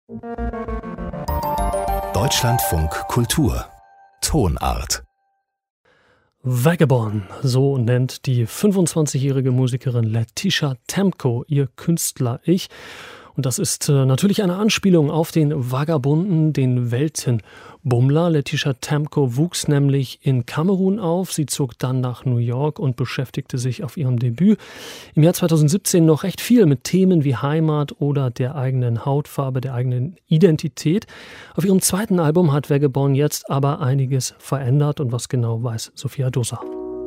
Deutschlandfunk Kultur Tonart. Vagabond, so nennt die 25-jährige Musikerin Letitia Temko ihr Künstler-Ich. Und das ist natürlich eine Anspielung auf den Vagabunden, den Weltenbummler. Letitia Temko wuchs nämlich in Kamerun auf. Sie zog dann nach New York und beschäftigte sich auf ihrem Debüt im Jahr 2017 noch recht viel mit Themen wie Heimat oder der eigenen Hautfarbe, der eigenen Identität. Auf ihrem zweiten Album hat Vagabond jetzt aber einiges verändert. Und was genau, weiß Sophia Dosa.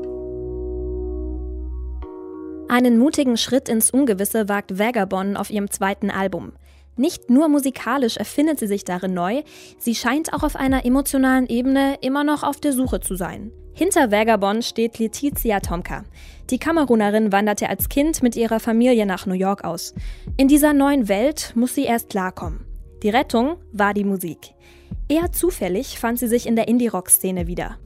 Einen mutigen Schritt ins Ungewisse wagt Vagabond auf ihrem zweiten Album. Nicht nur musikalisch erfindet sie sich darin neu, sie scheint auch auf einer emotionalen Ebene immer noch auf der Suche zu sein. Hinter Vagabond steht Letitia Temko. Die Kamerunerin wanderte als Kind mit ihrer Familie nach New York aus. In dieser neuen Welt muss sie erst klarkommen. Die Rettung war die Musik. Eher zufällig fand sie sich in der Indie-Rock-Szene wieder.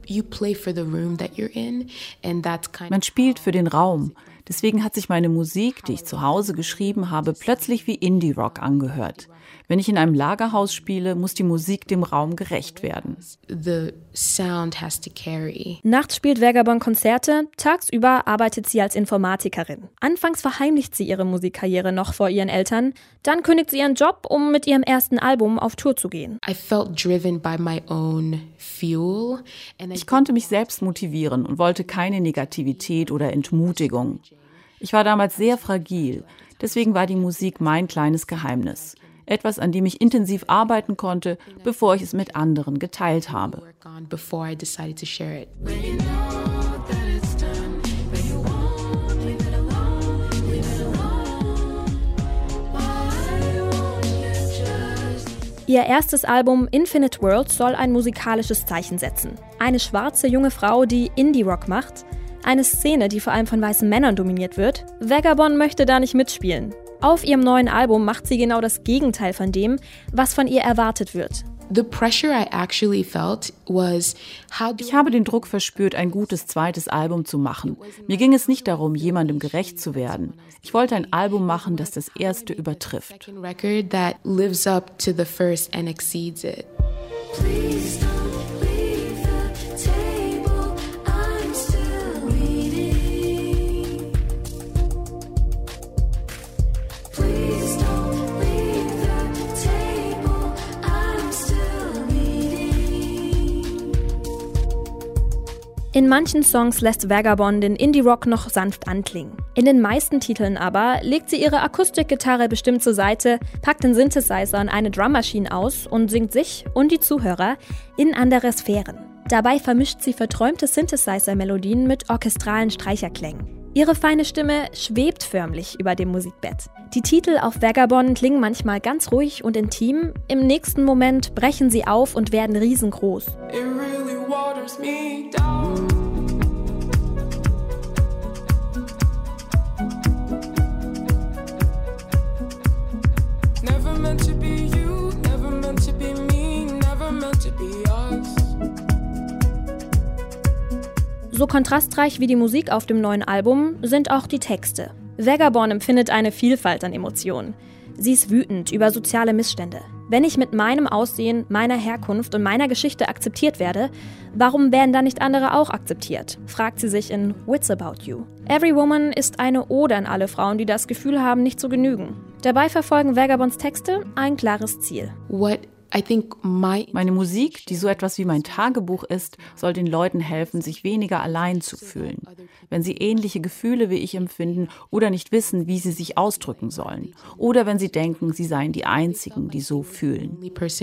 Man spielt für den Raum. Deswegen hat sich meine Musik, die ich zu Hause geschrieben habe, plötzlich wie Indie-Rock angehört. Wenn ich in einem Lagerhaus spiele, muss die Musik dem Raum gerecht werden. Nachts spielt Vagabond Konzerte, tagsüber arbeitet sie als Informatikerin. Anfangs verheimlicht sie ihre Musikkarriere noch vor ihren Eltern, dann kündigt sie ihren Job, um mit ihrem ersten Album auf Tour zu gehen. Ich konnte mich selbst motivieren und wollte keine Negativität oder Entmutigung. Ich war damals sehr fragil, deswegen war die Musik mein kleines Geheimnis. Etwas, an dem ich intensiv arbeiten konnte, bevor ich es mit anderen geteilt habe. Ihr erstes Album Infinite Worlds soll ein musikalisches Zeichen setzen. Eine schwarze junge Frau, die Indie-Rock macht. Eine Szene, die vor allem von weißen Männern dominiert wird. Vagabond möchte da nicht mitspielen. Auf ihrem neuen Album macht sie genau das Gegenteil von dem, was von ihr erwartet wird. Ich habe den Druck verspürt, ein gutes zweites Album zu machen. Mir ging es nicht darum, jemandem gerecht zu werden. Ich wollte ein Album machen, das das erste übertrifft. In manchen Songs lässt Vagabond den Indie-Rock noch sanft anklingen. In den meisten Titeln aber legt sie ihre Akustikgitarre bestimmt zur Seite, packt den Synthesizer und eine Drummaschine aus und singt sich und die Zuhörer in andere Sphären. Dabei vermischt sie verträumte Synthesizer-Melodien mit orchestralen Streicherklängen. Ihre feine Stimme schwebt förmlich über dem Musikbett. Die Titel auf Vagabond klingen manchmal ganz ruhig und intim, im nächsten Moment brechen sie auf und werden riesengroß. So kontrastreich wie die Musik auf dem neuen Album sind auch die Texte. Vagabond empfindet eine Vielfalt an Emotionen. Sie ist wütend über soziale Missstände. Wenn ich mit meinem Aussehen, meiner Herkunft und meiner Geschichte akzeptiert werde, warum werden dann nicht andere auch akzeptiert? Fragt sie sich in Wits About You. Every Woman ist eine Ode an alle Frauen, die das Gefühl haben, nicht zu genügen. Dabei verfolgen Vagabonds Texte ein klares Ziel. Meine Musik, die so etwas wie mein Tagebuch ist, soll den Leuten helfen, sich weniger allein zu fühlen, wenn sie ähnliche Gefühle wie ich empfinden oder nicht wissen, wie sie sich ausdrücken sollen. Oder wenn sie denken, sie seien die Einzigen, die so fühlen.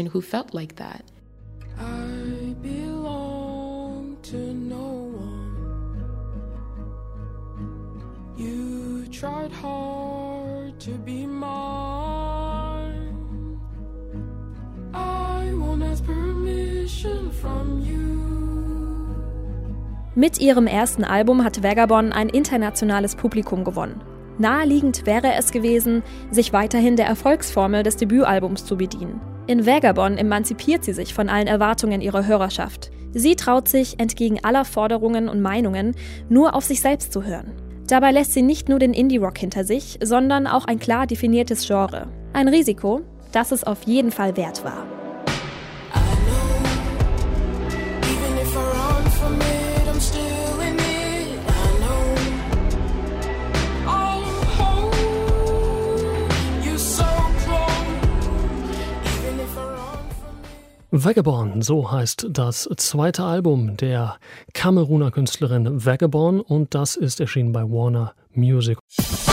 Mit ihrem ersten Album hat Vagabond ein internationales Publikum gewonnen. Naheliegend wäre es gewesen, sich weiterhin der Erfolgsformel des Debütalbums zu bedienen. In Vagabond emanzipiert sie sich von allen Erwartungen ihrer Hörerschaft. Sie traut sich, entgegen aller Forderungen und Meinungen, nur auf sich selbst zu hören. Dabei lässt sie nicht nur den Indie-Rock hinter sich, sondern auch ein klar definiertes Genre. Ein Risiko, dass es auf jeden Fall wert war. Vagabond, so heißt das zweite Album der Kameruner Künstlerin Vagabond und das ist erschienen bei Warner Music.